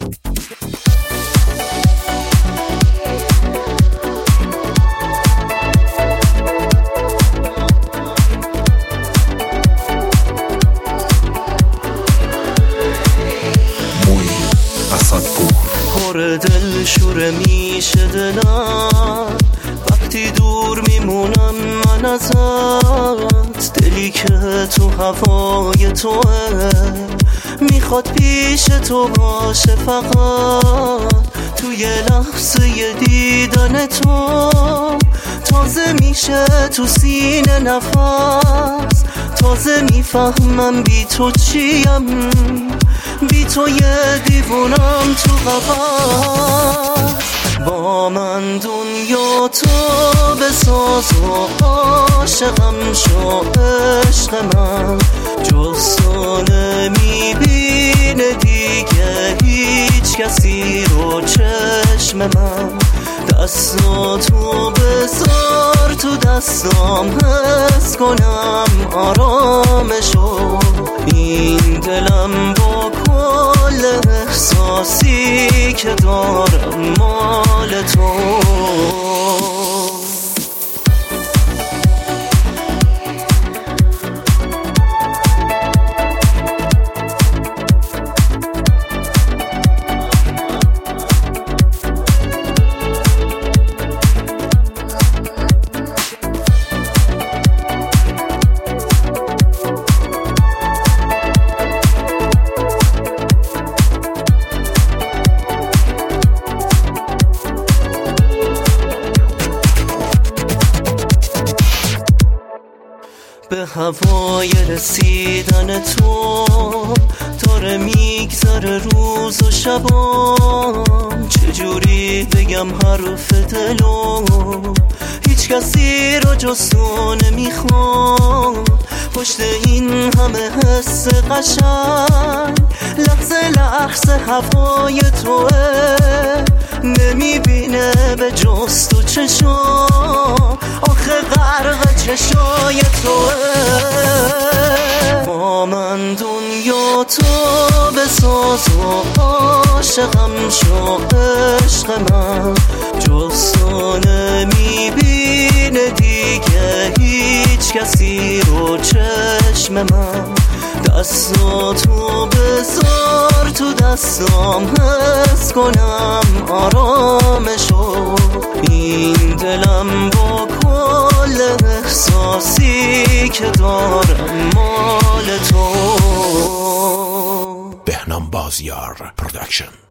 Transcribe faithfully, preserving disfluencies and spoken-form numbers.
دل شوره میشه دلم وقتی دور میمونم من ازت، دلی که تو هوای توه میخواد پیش تو باشه فقط. توی لحظه دیدن تو تازه میشه تو سینه نفس، تازه میفهمم بی تو چیم، بی تو یه دیوونم تو قفس. با من دنیا تو بساز و عاشقم شو عشق من، جز تو نمیبینه دیگه هیچ کسی رو چشم من. دستاتو بذار تو دستام حس کنم آرامشو، این دلم با کل احساسی که دارم مال تو. به هوای رسیدن تو داره میگذره روز و شبام، چجوری بگم حرف دلو، هیچ کسی رو جز تو نمیخوام. پشت این همه حس قشنگ لحظه لحظه هوای توه، نمیبینه به جز تو چشام، آخه غرق چشای توه. با من دنیا تو بساز و عاشقم شو عشق من، جز تو نمیبینه دیگه هیچ کسی رو چشم من. دستاتو بذار تو دستام حس کنم آرامشو، این دلم با کل احساسی که دارم مال تو. بهنام بازیار پروداکشن.